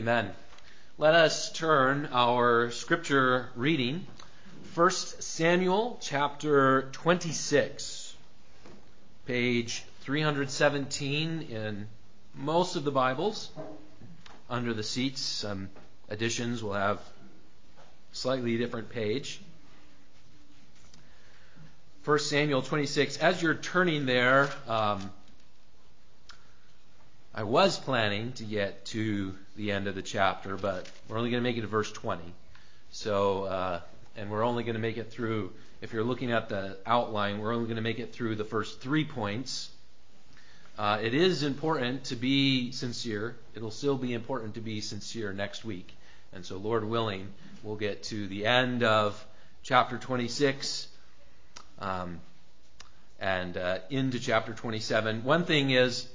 Amen. Let us turn our scripture reading, 1 Samuel chapter 26, page 317 in most of the Bibles. Under the seats, some editions will have slightly different page. 1 Samuel 26. As you're turning there, I was planning to get to the end of the chapter, but we're only going to make it to verse 20. And we're only going to make it through, if you're looking at the outline, we're only going to make it through the first 3 points. It is important to be sincere. It'll still be important to be sincere next week. And so, Lord willing, we'll get to the end of chapter 26 and into chapter 27. One thing is,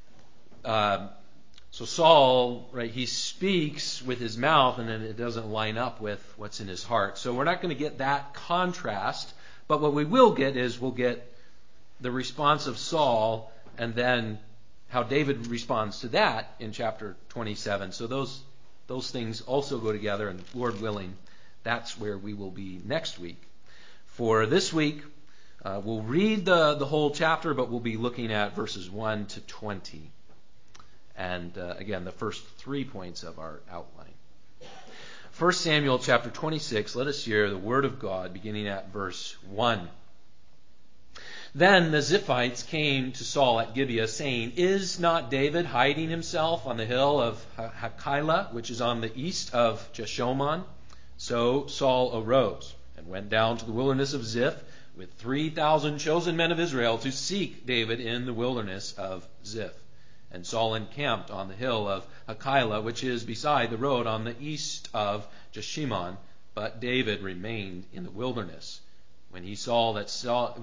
so Saul, right, he speaks with his mouth and then it doesn't line up with what's in his heart. So we're not going to get that contrast, but what we will get is we'll get the response of Saul and then how David responds to that in chapter 27. So those things also go together, and Lord willing, that's where we will be next week. For this week, we'll read the whole chapter, but we'll be looking at verses 1 to 20. And again, the first 3 points of our outline. 1 Samuel chapter 26, let us hear the word of God beginning at verse 1. Then the Ziphites came to Saul at Gibeah, saying, "Is not David hiding himself on the hill of Hachilah, which is on the east of Jeshimon?" So Saul arose and went down to the wilderness of Ziph with 3,000 chosen men of Israel to seek David in the wilderness of Ziph. And Saul encamped on the hill of Hachilah, which is beside the road on the east of Jeshimon, but David remained in the wilderness. When he saw that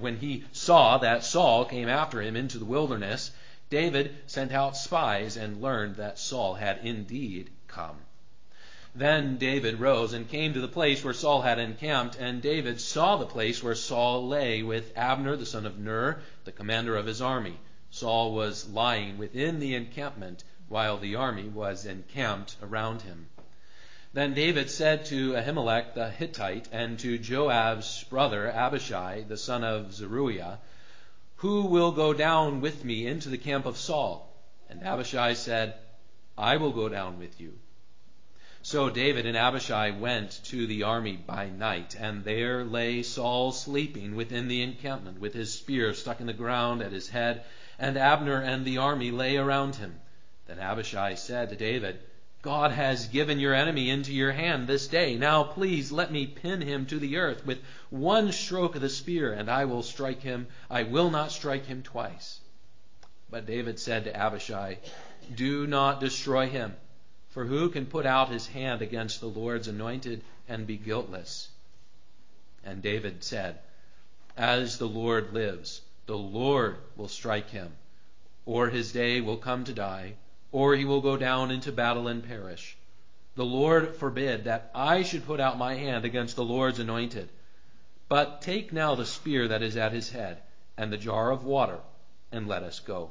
Saul came after him into the wilderness, David sent out spies and learned that Saul had indeed come. Then David rose and came to the place where Saul had encamped, and David saw the place where Saul lay with Abner the son of Ner, the commander of his army. Saul was lying within the encampment, while the army was encamped around him. Then David said to Ahimelech the Hittite and to Joab's brother Abishai the son of Zeruiah, "Who will go down with me into the camp of Saul?" And Abishai said, "I will go down with you." So David and Abishai went to the army by night, and there lay Saul sleeping within the encampment, with his spear stuck in the ground at his head, and Abner and the army lay around him. Then Abishai said to David, "God has given your enemy into your hand this day. Now please let me pin him to the earth with one stroke of the spear, and I will strike him. I will not strike him twice." But David said to Abishai, "Do not destroy him, for who can put out his hand against the Lord's anointed and be guiltless?" And David said, "As the Lord lives, the Lord will strike him, or his day will come to die, or he will go down into battle and perish. The Lord forbid that I should put out my hand against the Lord's anointed. But take now the spear that is at his head, and the jar of water, and let us go."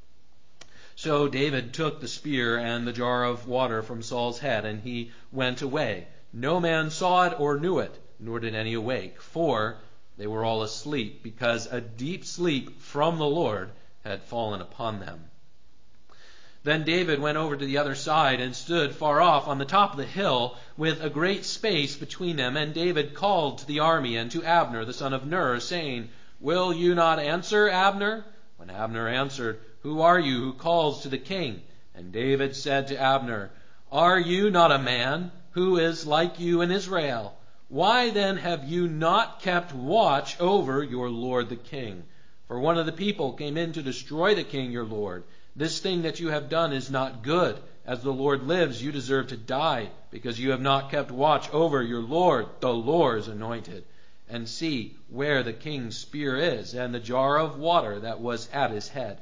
So David took the spear and the jar of water from Saul's head, and he went away. No man saw it or knew it, nor did any awake, for they were all asleep, because a deep sleep from the Lord had fallen upon them. Then David went over to the other side and stood far off on the top of the hill with a great space between them. And David called to the army and to Abner the son of Ner, saying, "Will you not answer, Abner?" When Abner answered, "Who are you who calls to the king?" And David said to Abner, "Are you not a man who is like you in Israel? Why then have you not kept watch over your lord the king? For one of the people came in to destroy the king your lord. This thing that you have done is not good. As the Lord lives, you deserve to die, because you have not kept watch over your lord, the Lord's anointed. And see where the king's spear is, and the jar of water that was at his head."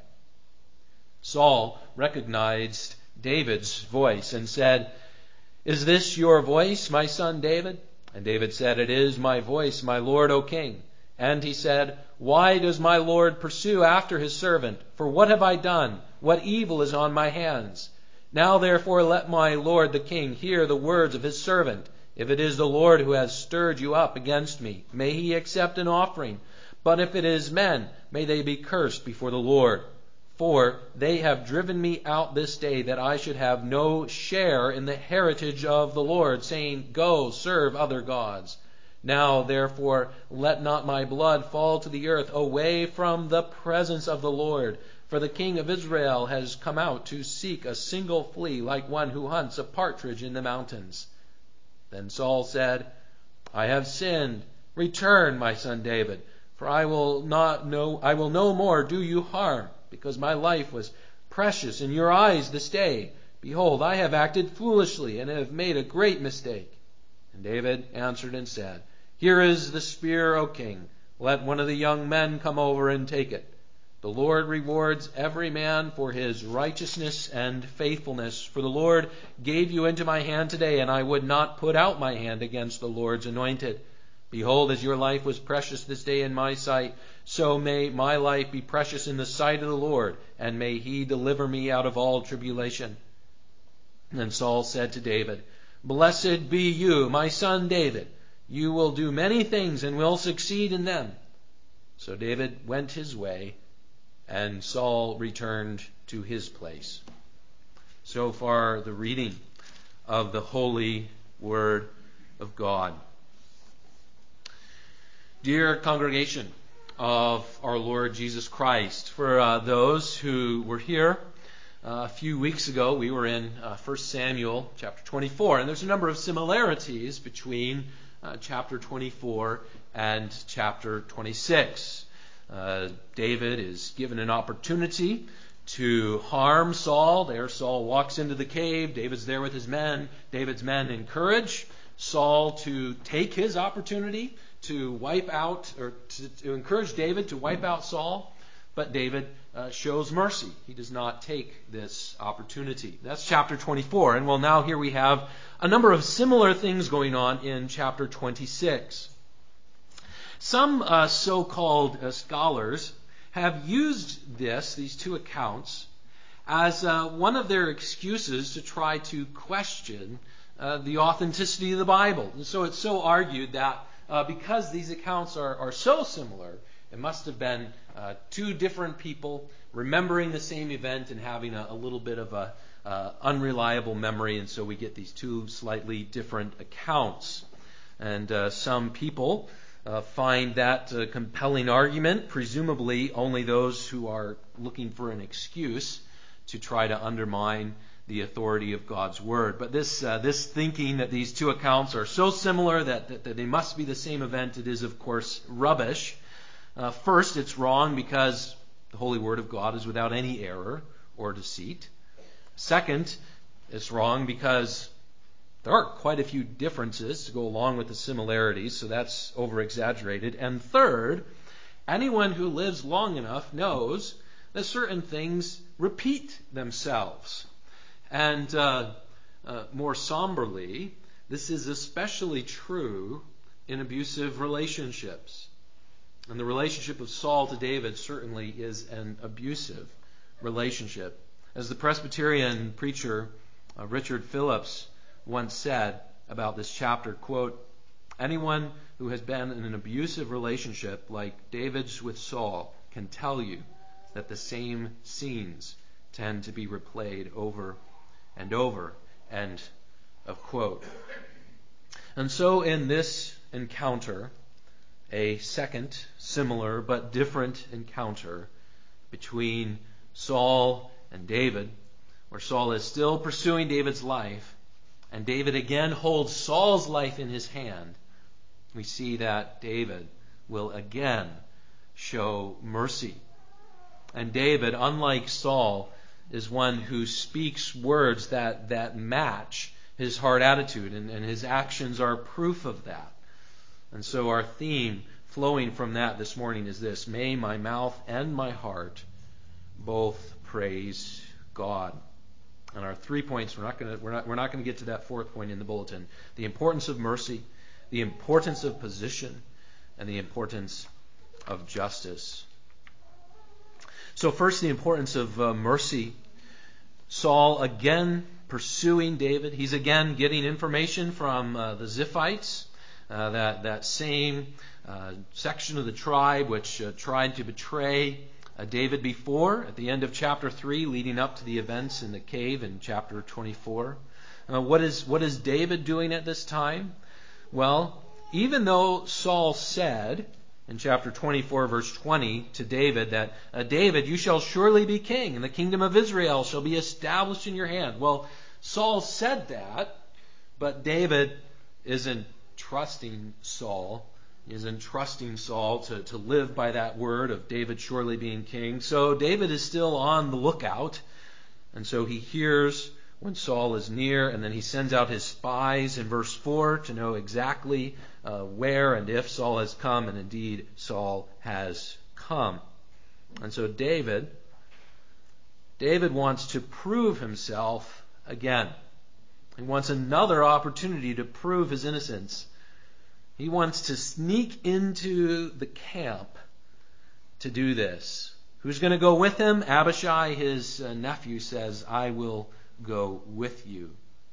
Saul recognized David's voice and said, "Is this your voice, my son David?" And David said, "It is my voice, my lord, O king." And he said, "Why does my lord pursue after his servant? For what have I done? What evil is on my hands?" Now therefore let my lord the king hear the words of his servant. If it is the Lord who has stirred you up against me, may he accept an offering. But if it is men, may they be cursed before the Lord. For they have driven me out this day, that I should have no share in the heritage of the Lord, saying, Go, serve other gods. Now therefore let not my blood fall to the earth away from the presence of the Lord. For the king of Israel has come out to seek a single flea, like one who hunts a partridge in the mountains. Then Saul said, I have sinned. Return, my son David, for I will no more do you harm, because my life was precious in your eyes this day. Behold, I have acted foolishly and have made a great mistake. And David answered and said, Here is the spear, O king. Let one of the young men come over and take it. The Lord rewards every man for his righteousness and faithfulness. For the Lord gave you into my hand today, and I would not put out my hand against the Lord's anointed. Behold, as your life was precious this day in my sight, so may my life be precious in the sight of the Lord, and may he deliver me out of all tribulation. And Saul said to David, Blessed be you, my son David. You will do many things and will succeed in them. So David went his way, and Saul returned to his place. So far, the reading of the holy word of God. Dear congregation of our Lord Jesus Christ, for those who were here a few weeks ago, we were in 1 Samuel chapter 24, and there's a number of similarities between chapter 24 and chapter 26. David is given an opportunity to harm Saul. There Saul walks into the cave. David's there with his men. David's men encourage Saul to take his opportunity to wipe out, or to encourage David to wipe out Saul. But David shows mercy. He does not take this opportunity. That's chapter 24. And well, now here we have a number of similar things going on in chapter 26. Some so-called scholars have used these two accounts, as one of their excuses to try to question the authenticity of the Bible. And so it's so argued that because these accounts are so similar, it must have been two different people remembering the same event and having a little bit of a unreliable memory, and so we get these two slightly different accounts. And some people find that a compelling argument, presumably only those who are looking for an excuse to try to undermine the authority of God's Word. But this thinking that these two accounts are so similar that they must be the same event, it is, of course, rubbish. First, it's wrong because the Holy Word of God is without any error or deceit. Second, it's wrong because there are quite a few differences to go along with the similarities, so that's over-exaggerated. And third, anyone who lives long enough knows that certain things repeat themselves. And more somberly, this is especially true in abusive relationships. And the relationship of Saul to David certainly is an abusive relationship. As the Presbyterian preacher Richard Phillips once said about this chapter, quote, anyone who has been in an abusive relationship like David's with Saul can tell you that the same scenes tend to be replayed over and over, end of quote. And so in this encounter, a second similar but different encounter between Saul and David, where Saul is still pursuing David's life, and David again holds Saul's life in his hand, we see that David will again show mercy. And David, unlike Saul, is one who speaks words that match his heart attitude, and his actions are proof of that. And so our theme flowing from that this morning is this: may my mouth and my heart both praise God. And our 3 points, we're not going to get to that fourth point in the bulletin. The importance of mercy, the importance of position, and the importance of justice. So first, the importance of mercy. Saul again pursuing David. He's again getting information from the Ziphites, that same section of the tribe which tried to betray David before at the end of chapter 3, leading up to the events in the cave in chapter 24. What is David doing at this time? Well, even though Saul said in chapter 24, verse 20, to David that, David, you shall surely be king, and the kingdom of Israel shall be established in your hand. Well, Saul said that, but David isn't trusting Saul. He isn't trusting Saul to live by that word of David surely being king. So David is still on the lookout. And so he hears when Saul is near, and then he sends out his spies in verse 4 to know exactly where and if Saul has come, and indeed Saul has come. And so David wants to prove himself again. He wants another opportunity to prove his innocence. He wants to sneak into the camp to do this. Who's going to go with him? Abishai, his nephew, says, I will go with you.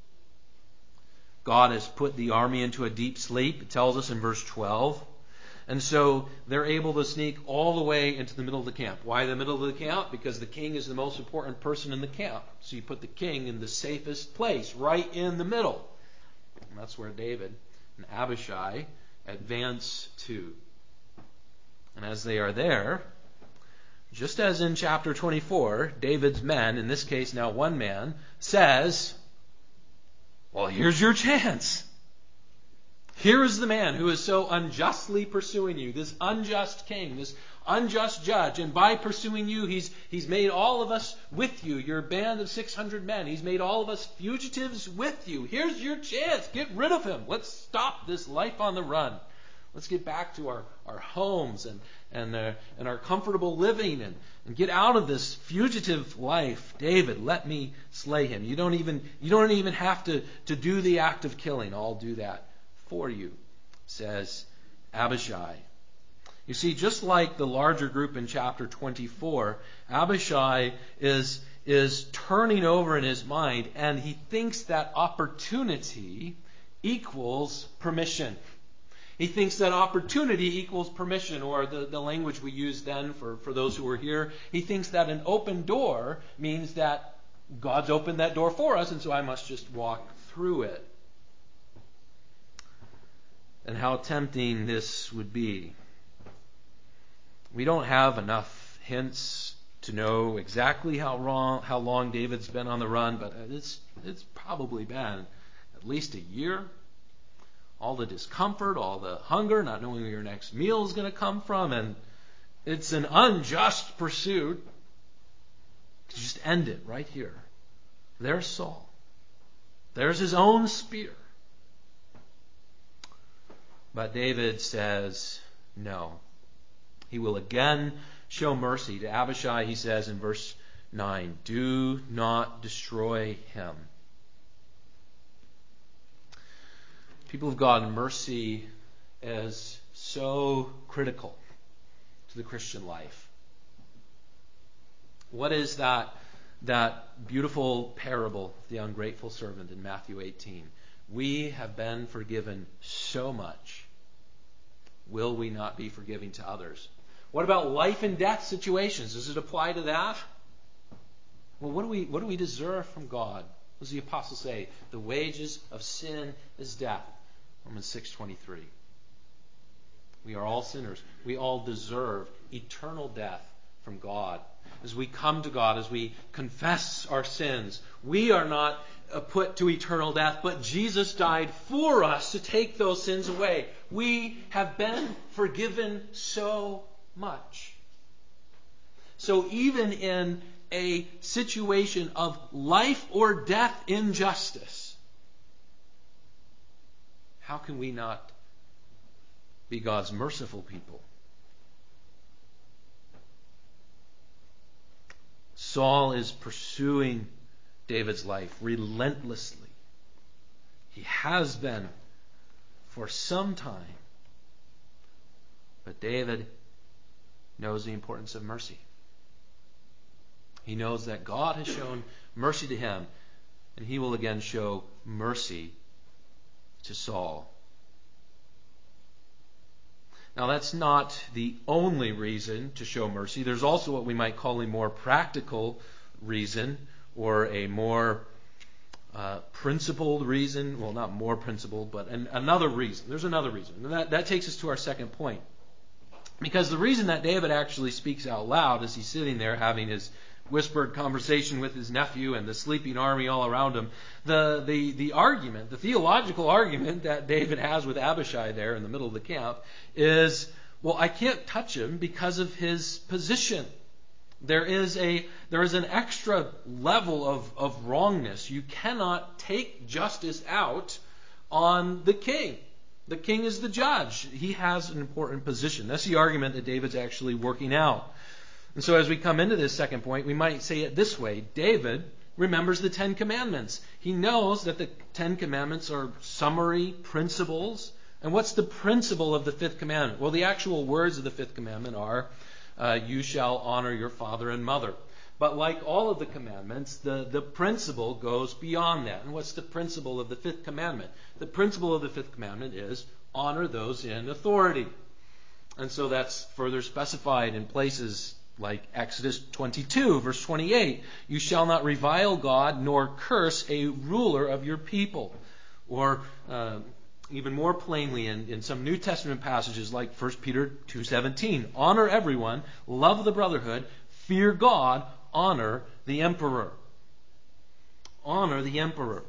God has put the army into a deep sleep, it tells us in verse 12. And so they're able to sneak all the way into the middle of the camp. Why the middle of the camp? Because the king is the most important person in the camp. So you put the king in the safest place, right in the middle. And that's where David and Abishai advance to. And as they are there, just as in chapter 24, David's men, in this case now one man, says, well, here's your chance. Here is the man who is so unjustly pursuing you, this unjust king, this unjust judge. And by pursuing you, he's made all of us with you, your band of 600 men. He's made all of us fugitives with you. Here's your chance. Get rid of him. Let's stop this life on the run. Let's get back to our homes and our comfortable living and get out of this fugitive life. David, let me slay him. You don't even have to do the act of killing. I'll do that for you, says Abishai. You see, just like the larger group in chapter 24, Abishai is turning over in his mind, and he thinks that opportunity equals permission. He thinks that opportunity equals permission, or the language we use then for those who were here. He thinks that an open door means that God's opened that door for us, and so I must just walk through it. And how tempting this would be. We don't have enough hints to know exactly how long David's been on the run, but it's probably been at least a year. All the discomfort, all the hunger, not knowing where your next meal is going to come from, and it's an unjust pursuit. Just end it right here. There's Saul. There's his own spear. But David says no. He will again show mercy. To Abishai, he says in verse 9, do not destroy him. People of God, mercy is so critical to the Christian life. What is that beautiful parable, the ungrateful servant in Matthew 18? We have been forgiven so much. Will we not be forgiving to others? What about life and death situations? Does it apply to that? Well, what do we deserve from God? What does the apostle say? The wages of sin is death. Romans 6:23. We are all sinners. We all deserve eternal death from God. As we come to God, as we confess our sins, we are not put to eternal death, but Jesus died for us to take those sins away. We have been forgiven so much. So even in a situation of life or death injustice, how can we not be God's merciful people? Saul is pursuing David's life relentlessly. He has been for some time. But David knows the importance of mercy. He knows that God has shown mercy to him, and he will again show mercy to Saul. Now, that's not the only reason to show mercy. There's also what we might call a more practical reason, or a more principled reason. Well, not more principled, but another reason. There's another reason. And that takes us to our second point. Because the reason that David actually speaks out loud as he's sitting there having his whispered conversation with his nephew and the sleeping army all around him, the argument, the theological argument that David has with Abishai there in the middle of the camp is, well, I can't touch him because of his position. There is an extra level of wrongness. You cannot take justice out on the king. The king is the judge. He has an important position. That's the argument that David's actually working out. And so as we come into this second point, we might say it this way. David remembers the Ten Commandments. He knows that the Ten Commandments are summary principles. And what's the principle of the fifth commandment? Well, the actual words of the fifth commandment are, you shall honor your father and mother. But like all of the commandments, the principle goes beyond that. And what's the principle of the fifth commandment? The principle of the fifth commandment is honor those in authority. And so that's further specified in places like Exodus 22, verse 28. You shall not revile God nor curse a ruler of your people. Or even more plainly in some New Testament passages like 1 Peter 2:17. Honor everyone, love the brotherhood, fear God, honor the emperor. Honor the emperor.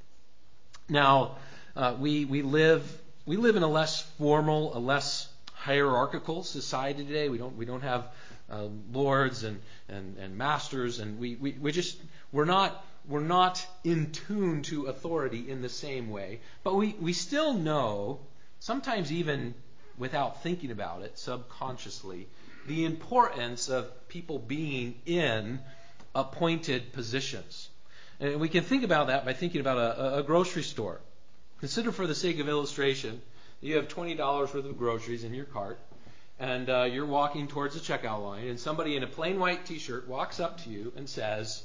Now, we live in a less formal, a less hierarchical society today. We don't have lords and masters, and we're not in tune to authority in the same way. But we still know, sometimes even without thinking about it, subconsciously, the importance of people being in appointed positions. And we can think about that by thinking about a grocery store. Consider, for the sake of illustration, you have $20 worth of groceries in your cart, and you're walking towards the checkout line, and somebody in a plain white t-shirt walks up to you and says,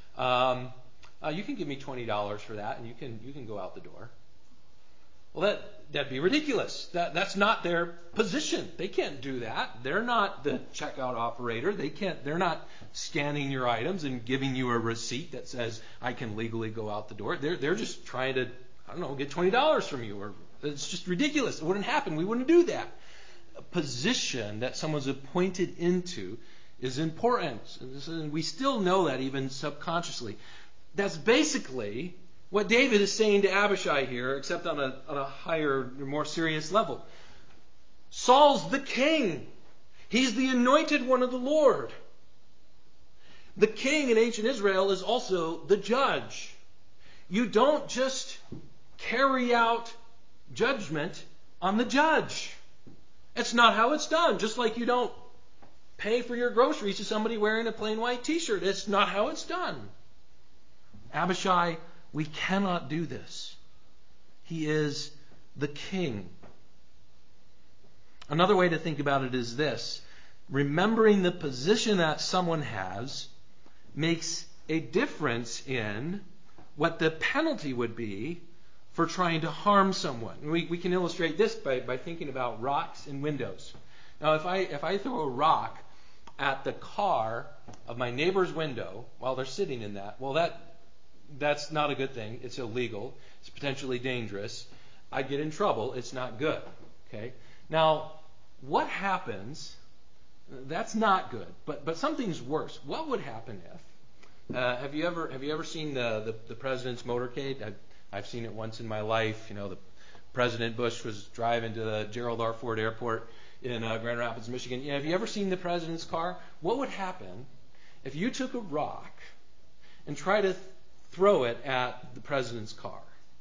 you can give me $20 for that, and you can go out the door. Well, that'd be ridiculous. That's not their position. They can't do that. They're not the checkout operator. They're not scanning your items and giving you a receipt that says I can legally go out the door. They're just trying to, get $20 from you. Or it's just ridiculous. It wouldn't happen. We wouldn't do that. A position that someone's appointed into is important. And we still know that even subconsciously. That's basically what David is saying to Abishai here, except on a higher, more serious level. Saul's the king. He's the anointed one of the Lord. The king in ancient Israel is also the judge. You don't just carry out judgment on the judge. That's not how it's done. Just like you don't pay for your groceries to somebody wearing a plain white t-shirt. It's not how it's done. Abishai, we cannot do this. He is the king. Another way to think about it is this. Remembering the position that someone has makes a difference in what the penalty would be for trying to harm someone. And we can illustrate this by thinking about rocks and windows. Now, if I throw a rock at the car of my neighbor's window while they're sitting in that, well, that's not a good thing. It's illegal. It's potentially dangerous. I get in trouble. It's not good. Okay. Now, what happens? That's not good. But something's worse. What would happen if? Have you ever seen the president's motorcade? I've seen it once in my life. The President Bush was driving to the Gerald R. Ford Airport in Grand Rapids, Michigan. Have you ever seen the president's car? What would happen if you took a rock and tried to throw it at the president's car?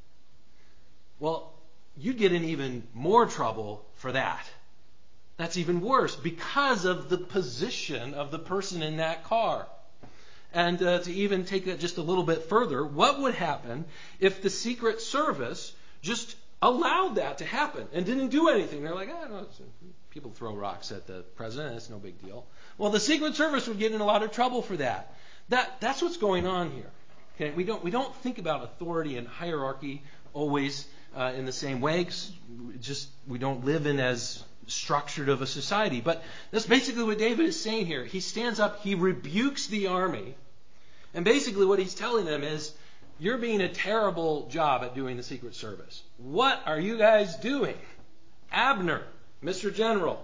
Well, you'd get in even more trouble for that. That's even worse because of the position of the person in that car. And to even take that just a little bit further, what would happen if the Secret Service just allowed that to happen and didn't do anything. They're like, no, people throw rocks at the president. That's no big deal. Well, the Secret Service would get in a lot of trouble for that. That's what's going on here. Okay, we don't think about authority and hierarchy always in the same way. We don't live in as structured of a society. But that's basically what David is saying here. He stands up, he rebukes the army, and basically what he's telling them is, you're being a terrible job at doing the Secret Service. What are you guys doing? Abner, Mr. General,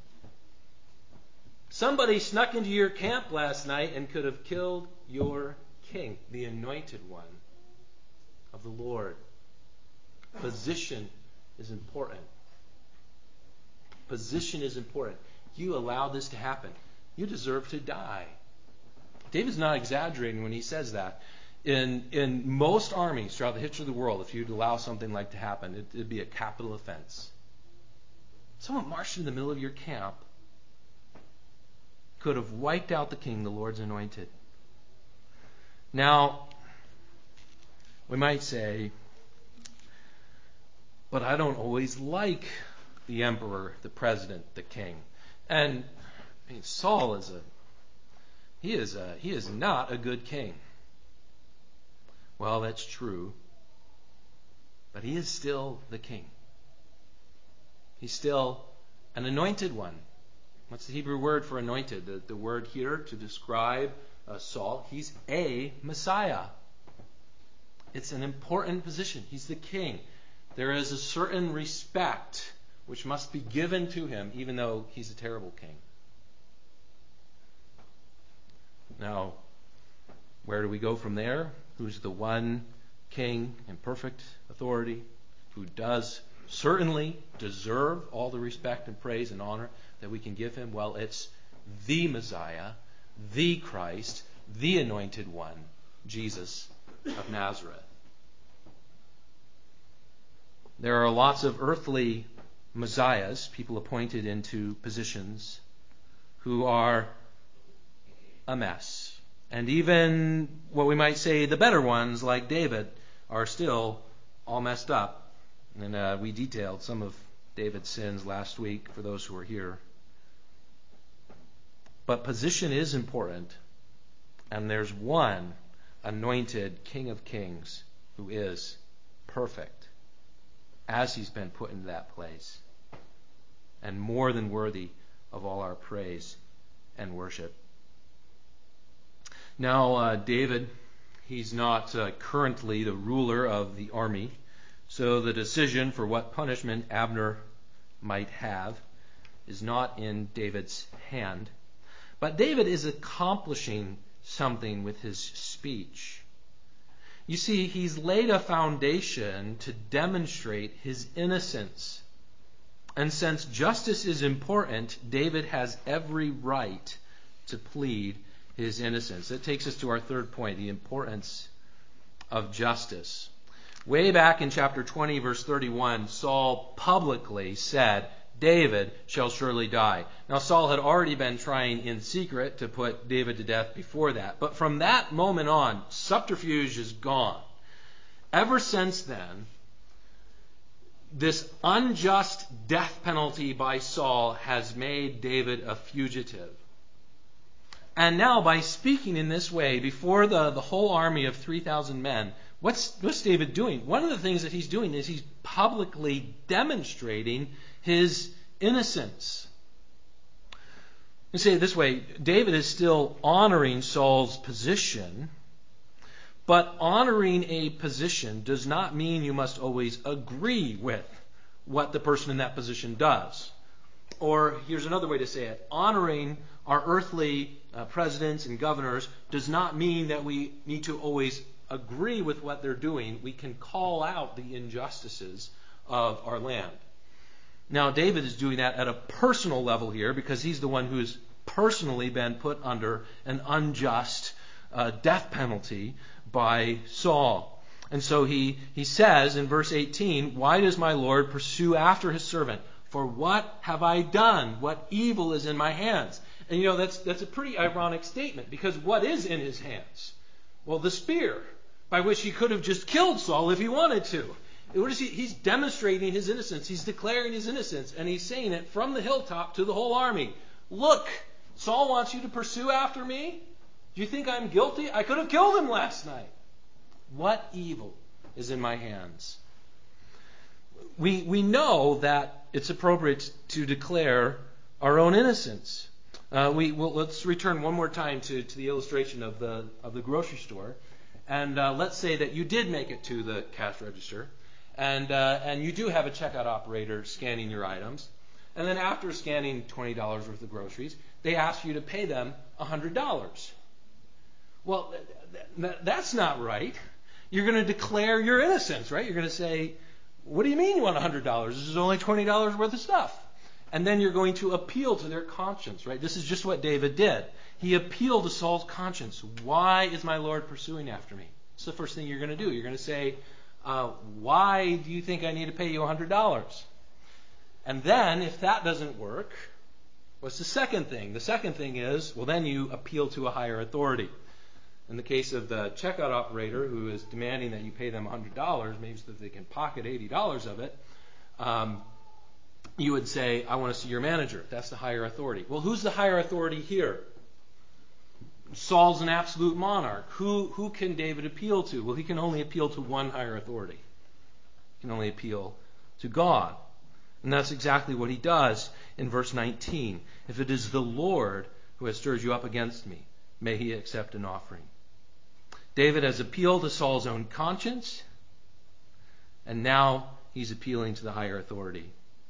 somebody snuck into your camp last night and could have killed your king, the anointed one of the Lord. Position is important. Position is important. You allow this to happen. You deserve to die. David's not exaggerating when he says that. In most armies throughout the history of the world, if you'd allow something like to happen, it'd be a capital offense. Someone marched in the middle of your camp could have wiped out the king, the Lord's anointed. Now, we might say, but I don't always like the emperor, the president, the king. And Saul is not a good king. Well, that's true. But he is still the king. He's still an anointed one. What's the Hebrew word for anointed? The word here to describe Saul, he's a Messiah. It's an important position. He's the king. There is a certain respect which must be given to him, even though he's a terrible king. Now, where do we go from there? Who's the one king in perfect authority who does certainly deserve all the respect and praise and honor that we can give him? Well, it's the Messiah, the Christ, the anointed one, Jesus of Nazareth. There are lots of earthly messiahs, people appointed into positions, who are a mess. And even what we might say the better ones, like David, are still all messed up. And we detailed some of David's sins last week for those who are here. But position is important. And there's one anointed King of Kings who is perfect as he's been put into that place, and more than worthy of all our praise and worship. Now, David, he's not currently the ruler of the army, so the decision for what punishment Abner might have is not in David's hand. But David is accomplishing something with his speech. You see, he's laid a foundation to demonstrate his innocence. And since justice is important, David has every right to plead his innocence. That takes us to our third point, the importance of justice. Way back in chapter 20, verse 31, Saul publicly said, David shall surely die. Now, Saul had already been trying in secret to put David to death before that. But from that moment on, subterfuge is gone. Ever since then, this unjust death penalty by Saul has made David a fugitive. And now, by speaking in this way before the whole army of 3,000 men, what's David doing? One of the things that he's doing is he's publicly demonstrating his innocence. Let's say it this way, David is still honoring Saul's position, but honoring a position does not mean you must always agree with what the person in that position does. Or here's another way to say it, honoring our earthly presidents and governors does not mean that we need to always agree with what they're doing. We can call out the injustices of our land. Now, David is doing that at a personal level here because he's the one who's personally been put under an unjust death penalty by Saul. And so he says in verse 18, why does my Lord pursue after his servant? For what have I done? What evil is in my hands? And that's a pretty ironic statement, because what is in his hands? Well, the spear, by which he could have just killed Saul if he wanted to. what is he? He's demonstrating his innocence. He's declaring his innocence, and he's saying it from the hilltop to the whole army. Look, Saul wants you to pursue after me. Do you think I'm guilty? I could have killed him last night. What evil is in my hands? We know that it's appropriate to declare our own innocence. Let's return one more time to the illustration of the grocery store, and let's say that you did make it to the cash register, and you do have a checkout operator scanning your items, and then after scanning $20 worth of groceries, they ask you to pay them $100. Well, that's not right. You're going to declare your innocence, right? You're going to say, what do you mean you want $100? This is only $20 worth of stuff. And then you're going to appeal to their conscience, right? This is just what David did. He appealed to Saul's conscience. Why is my Lord pursuing after me? It's the first thing you're going to do. You're going to say, why do you think I need to pay you $100? And then, if that doesn't work, what's the second thing? The second thing is, well, then you appeal to a higher authority. In the case of the checkout operator who is demanding that you pay them $100, maybe so that they can pocket $80 of it, you would say, I want to see your manager. That's the higher authority. Well, who's the higher authority here? Saul's an absolute monarch. Who can David appeal to? Well, he can only appeal to one higher authority. He can only appeal to God. And that's exactly what he does in verse 19. If it is the Lord who has stirred you up against me, may he accept an offering. David has appealed to Saul's own conscience, and now he's appealing to the higher authority.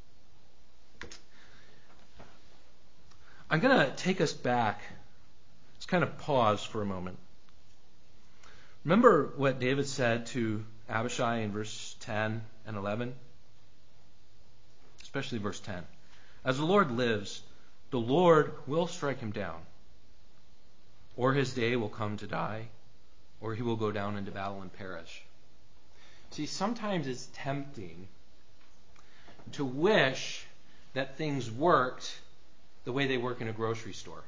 I'm going to take us back. Let's kind of pause for a moment. Remember what David said to Abishai in verse 10 and 11? Especially verse 10. As the Lord lives, the Lord will strike him down, or his day will come to die, or he will go down into battle and perish. See, sometimes it's tempting to wish that things worked the way they work in a grocery store.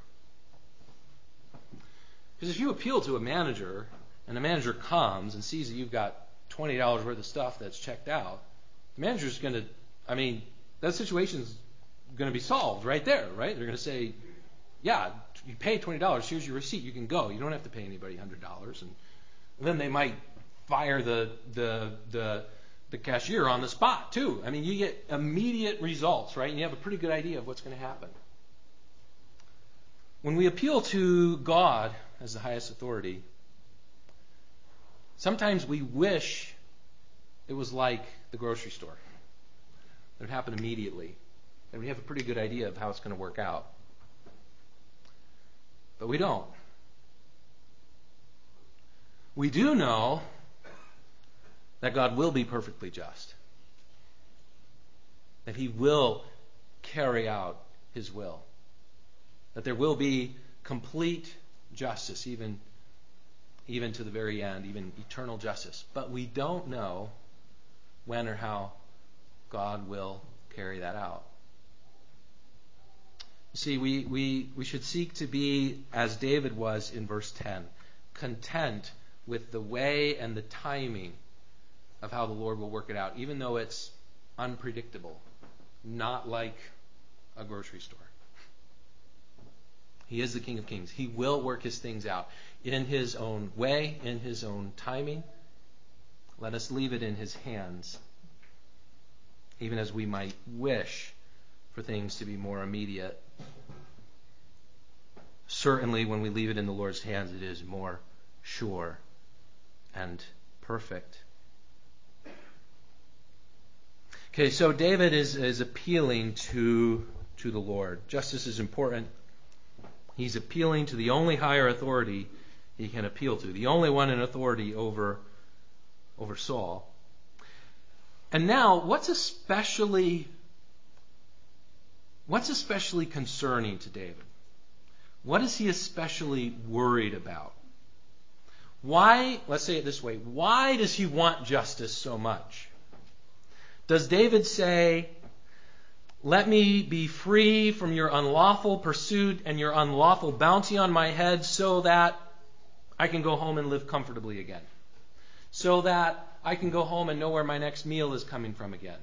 Because if you appeal to a manager, and the manager comes and sees that you've got $20 worth of stuff that's checked out, the manager's going to, that situation's going to be solved right there, right? They're going to say, yeah, you pay $20, here's your receipt, you can go. You don't have to pay anybody $100. And then they might fire the cashier on the spot too. You get immediate results, right? And you have a pretty good idea of what's going to happen. When we appeal to God as the highest authority, sometimes we wish it was like the grocery store. It would happen immediately. And we have a pretty good idea of how it's going to work out. But we don't. We do know that God will be perfectly just. That he will carry out his will. That there will be complete justice, even to the very end, even eternal justice. But we don't know when or how God will carry that out. See, we should seek to be, as David was in verse 10, content with the way and the timing of how the Lord will work it out, even though it's unpredictable, not like a grocery store. He is the King of Kings. He will work his things out in his own way, in his own timing. Let us leave it in his hands, even as we might wish for things to be more immediate. Certainly, when we leave it in the Lord's hands, it is more sure and perfect. Okay, so David is appealing to the Lord. Justice is important. He's appealing to the only higher authority he can appeal to, the only one in authority over Saul. And now, what's especially concerning to David? What is he especially worried about? Why, let's say it this way, why does he want justice so much? Does David say, let me be free from your unlawful pursuit and your unlawful bounty on my head so that I can go home and live comfortably again? so that I can go home and know where my next meal is coming from again?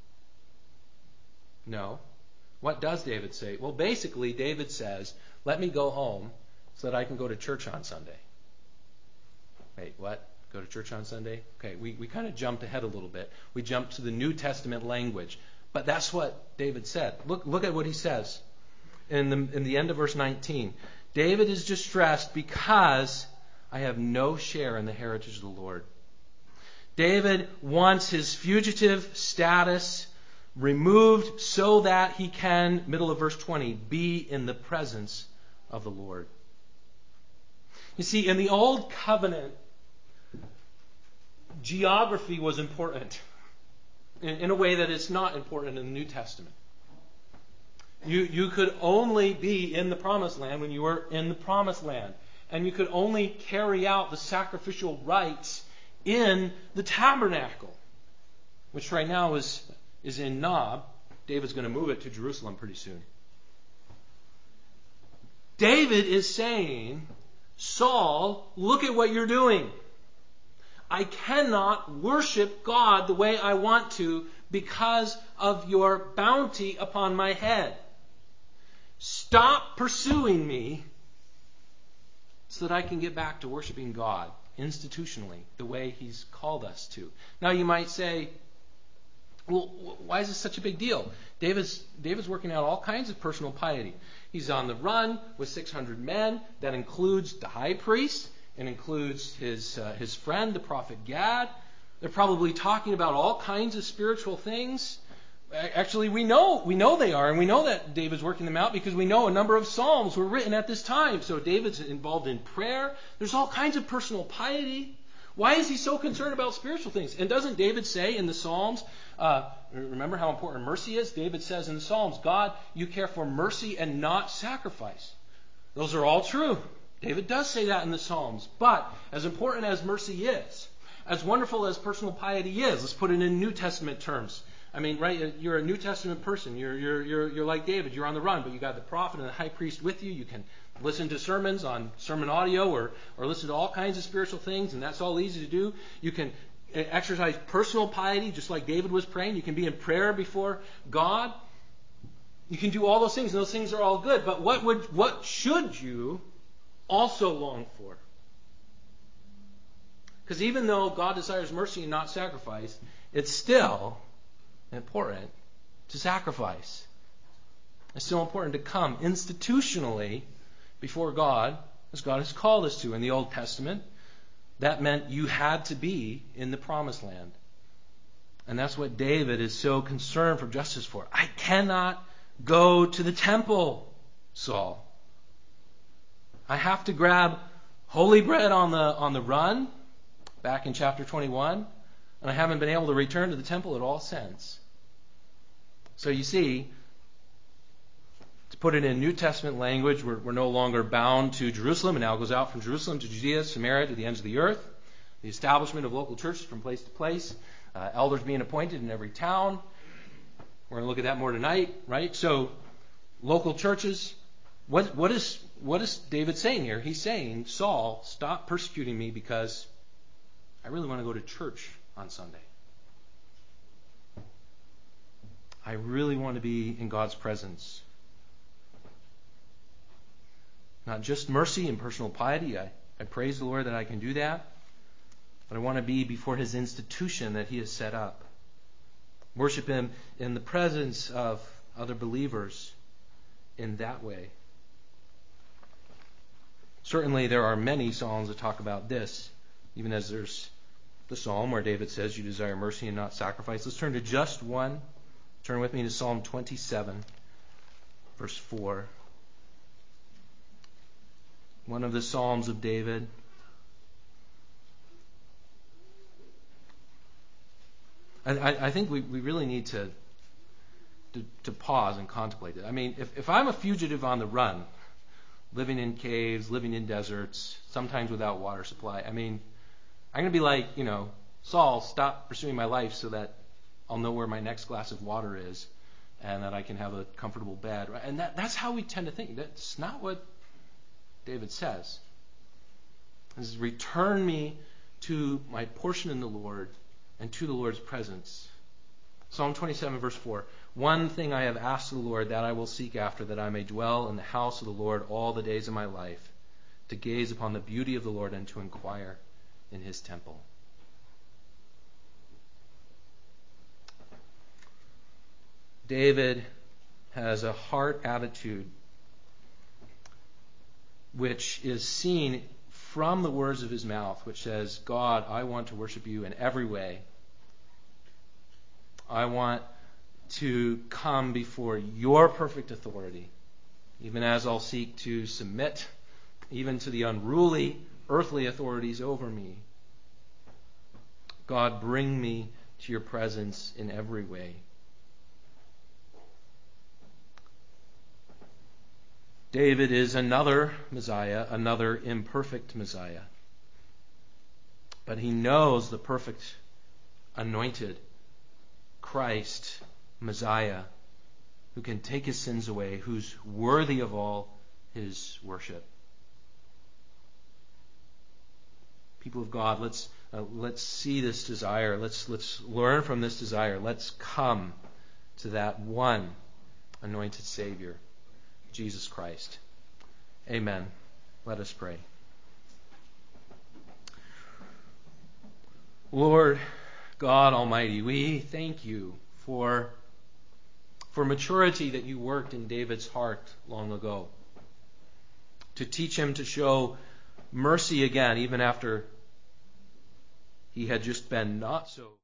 No. What does David say? Well, basically, David says, let me go home so that I can go to church on Sunday. Wait, what? Go to church on Sunday? Okay, we kind of jumped ahead a little bit. We jumped to the New Testament language. But that's what David said. Look at what he says in the end of verse 19. David is distressed because I have no share in the heritage of the Lord. David wants his fugitive status removed so that he can, middle of verse 20, be in the presence of the Lord. You see, in the Old Covenant, geography was important in a way that it's not important in the New Testament. You could only be in the Promised Land when you were in the Promised Land. And you could only carry out the sacrificial rites in the tabernacle, which right now is in Nob. David's going to move it to Jerusalem pretty soon. David is saying, Saul, look at what you're doing. I cannot worship God the way I want to because of your bounty upon my head. Stop pursuing me so that I can get back to worshiping God institutionally the way He's called us to. Now you might say, well, why is this such a big deal? David's working out all kinds of personal piety. He's on the run with 600 men. That includes the high priest. It includes his friend, the prophet Gad. They're probably talking about all kinds of spiritual things. Actually, we know they are, and we know that David's working them out because we know a number of psalms were written at this time. So David's involved in prayer. There's all kinds of personal piety. Why is he so concerned about spiritual things? And doesn't David say in the Psalms, remember how important mercy is? David says in the Psalms, God, you care for mercy and not sacrifice. Those are all true. David does say that in the Psalms. But as important as mercy is, as wonderful as personal piety is, let's put it in New Testament terms. I mean, right? You're a New Testament person. You're like David. You're on the run, but you got the prophet and the high priest with you. You can listen to sermons on sermon audio or listen to all kinds of spiritual things, and that's all easy to do. You can exercise personal piety, just like David was praying. You can be in prayer before God. You can do all those things, and those things are all good. But what should you also long for? Because even though God desires mercy and not sacrifice, it's still important to sacrifice. It's still important to come institutionally before God, as God has called us to. In the Old Testament, that meant you had to be in the Promised Land. And that's what David is so concerned for justice for. I cannot go to the temple, Saul. I have to grab holy bread on the run, back in chapter 21, and I haven't been able to return to the temple at all since. So you see, to put it in New Testament language, we're no longer bound to Jerusalem. It now goes out from Jerusalem to Judea, Samaria, to the ends of the earth. The establishment of local churches from place to place. Elders being appointed in every town. We're going to look at that more tonight, right? So, local churches. What is David saying here? He's saying, Saul, stop persecuting me because I really want to go to church on Sunday. I really want to be in God's presence. Not just mercy and personal piety. I praise the Lord that I can do that. But I want to be before His institution that He has set up. Worship Him in the presence of other believers in that way. Certainly there are many psalms that talk about this, even as there's the psalm where David says, you desire mercy and not sacrifice. Let's turn to just one. Turn with me to Psalm 27, verse 4. One of the Psalms of David. I think we really need to pause and contemplate it. I mean, if I'm a fugitive on the run, living in caves, living in deserts, sometimes without water supply, I mean, I'm going to be like, Saul, stop pursuing my life so that I'll know where my next glass of water is and that I can have a comfortable bed. And that's how we tend to think. That's not what David says. He says, return me to my portion in the Lord and to the Lord's presence. Psalm 27, verse 4. One thing I have asked of the Lord, that I will seek after, that I may dwell in the house of the Lord all the days of my life, to gaze upon the beauty of the Lord and to inquire in his temple. David has a heart attitude which is seen from the words of his mouth, which says, God, I want to worship you in every way. I want to come before your perfect authority, even as I'll seek to submit even to the unruly earthly authorities over me. God, bring me to your presence in every way. David is another Messiah, another imperfect Messiah. But he knows the perfect, anointed Christ, Messiah, who can take his sins away, who's worthy of all his worship. People of God, let's see this desire. Let's learn from this desire. Let's come to that one anointed Savior, Jesus Christ. Amen. Let us pray. Lord God Almighty, we thank you for maturity that you worked in David's heart long ago, to teach him to show mercy again, even after he had just been not so